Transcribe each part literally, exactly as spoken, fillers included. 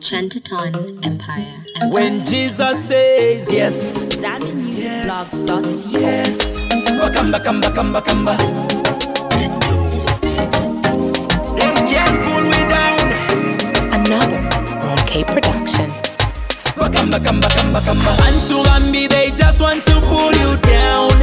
Chantaton Empire. Empire. When Jesus says yes, Zambi Music Blog dot co. yes, Wakamba, kamba, kamba, kamba. Them can't pull me down. Another Ron K production. Wakamba, kamba, kamba, kamba. Bantu Bambi, they just want to pull you down.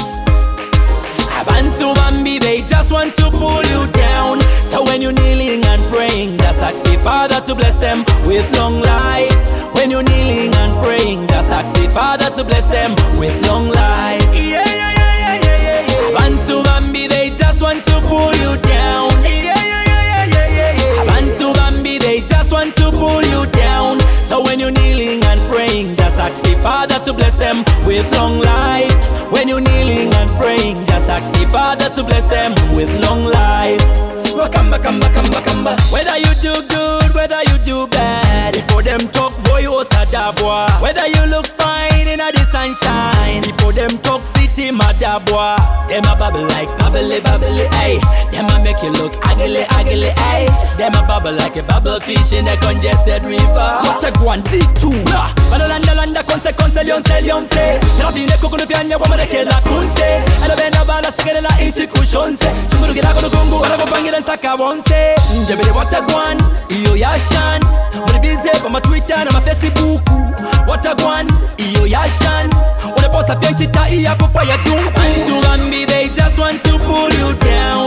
Bantu Bambi, they just want to pull you down. So when you're kneeling and praying, just ask the Father to bless them with long life. When you're kneeling and praying, just ask the Father to bless them with long life. Yeah, yeah, yeah, yeah, yeah, yeah. Bantu Bambi, they just want to pull you down. Yeah, yeah, yeah, yeah, yeah, yeah. Bantu Bambi, they just want to pull you down. So when you're kneeling and praying, just ask the Father to bless them with long life. When you're kneeling and praying, just ask the Father to bless them with long life. Wakamba, kamba, kamba, kamba. Whether you do good, whether you do bad, people them talk boy you sada boy. Whether you look fine in the sunshine, people them talk city mada boy. Them a bubble like bubbly, bubbly, ay. Them a make you look ugly, ugly, ay. Them a bubble like a bubble fish in a congested river. What a guanti too. Bala landa landa konse konse lyonse lyonse. Trafine kukuno pianya wamane la kunse. Alo bena bala sigere la ishi kushonse. Chumuru gira kono kungu wala kupangira saka wonse. Njebele what a guan, iyo yashan. Muli bize pa ma Twitter na ma Facebook. What a guan, iyo yashan. Ule posta pienchita iya kupa ya dungu. Bantu Bambi, they just want to pull you down.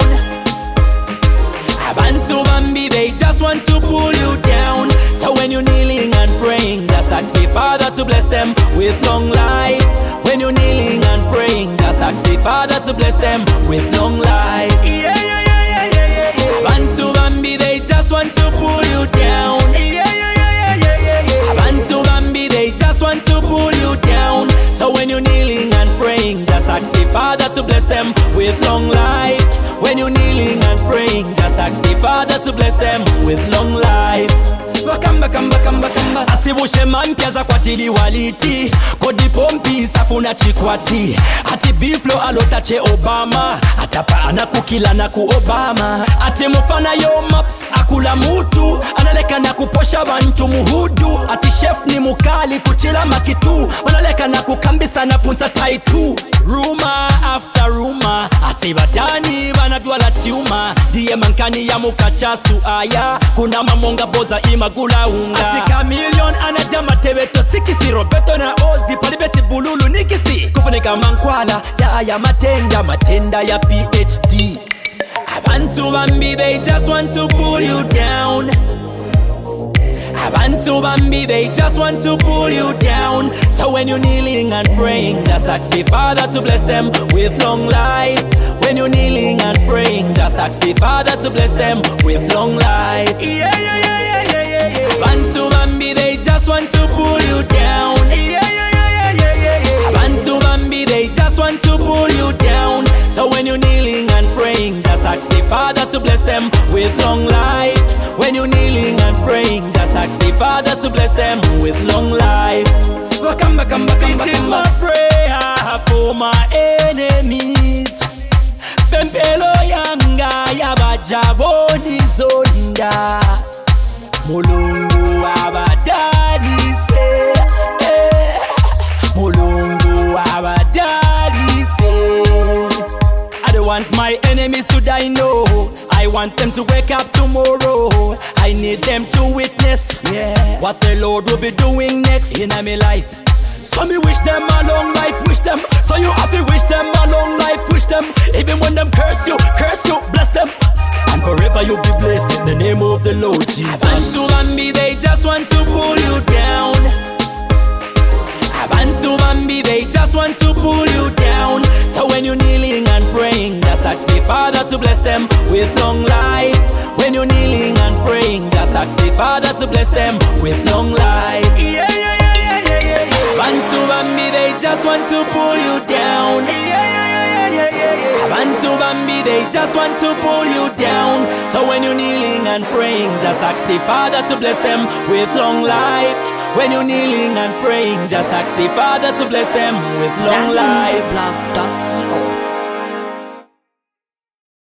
Bantu Bambi, they just want to pull you down. So when you're kneeling and praying, just ask the Father to bless them with long life. When you're kneeling and praying, just ask the Father to bless them with long life. Yeah, yeah, yeah, yeah, yeah, yeah. Bantu Bambi, they just want to pull you down. Yeah, yeah, yeah, yeah, yeah, yeah. Bantu Bambi, they just want to pull you down. So when you're kneeling and praying, just ask the Father to bless them with long life. When you're kneeling and praying, just ask the Father to bless them with long life. Wakamba, kamba, kamba, kamba. Ati bushe mampia za kwatili waliti. Kodi pompi safuna chikwati. Ati biflo alotache Obama. Atapa anakukila na ku Obama. Ati mufana yo maps akula mutu. Analeka na kuposha bantu muhudu. Ati chef ni mukali kuchila makitu. Analeka na kukambisa na funsa taitu. Rumor after rumor. Ati badani banadua la tiuma. Diye mankani ya mukachasu aya. Kuna mamonga boza ima gula unga. Ati Chameleon anajama tebeto sikisi. Roberto na Ozi palibeti bululu nikisi. Kufunika mankwala ya aya matenda. Matenda ya P H D. Bantu Bambi, they just want to pull you down. Bantu Bambi, they just want to pull you down. So when you're kneeling and praying, just ask the Father to bless them with long life. When you're kneeling and praying, just ask the Father to bless them with long life. Yeah, yeah, yeah, yeah, yeah, yeah, yeah. Bantu Bambi, they just want to pull you down. Yeah, yeah, yeah, yeah, yeah, yeah, yeah. Bantu Bambi, they just want to pull you down. So when you're kneeling and praying, just ask the Father to bless them with long life. When you're kneeling and praying, just ask the Father to bless them with long life. Wakamba, kamba, kamba, this is my prayer for my enemies. Pempelo yanga yabajaboni zonda. Mulungu abadali se, eh. Mulungu abadali se. I don't want my enemies to die, no. I want them to wake up tomorrow. I need them to witness, yeah, what the Lord will be doing next in my life. So me wish them a long life, wish them. So you have to wish them a long life, wish them. Even when them curse you, curse you, bless them. And forever you'll be blessed in the name of the Lord Jesus. Bantu Bambi, they just want to pull you down. Bantu Bambi, they just want to pull you down. So when you're kneeling and praying, just ask the Father to bless them with long life. When you're kneeling and praying, just ask the Father to bless them with long life. Yeah, yeah, yeah, yeah, yeah, yeah, yeah. Bantu Bambi, they just want to pull you down. Yeah, yeah, yeah, yeah, yeah, yeah. Bantu Bambi, they just want to pull you down. So when you're kneeling and praying, just ask the Father to bless them with long life. When you're kneeling and praying, just ask the Father to bless them with long Zambi life. Music Blog dot co.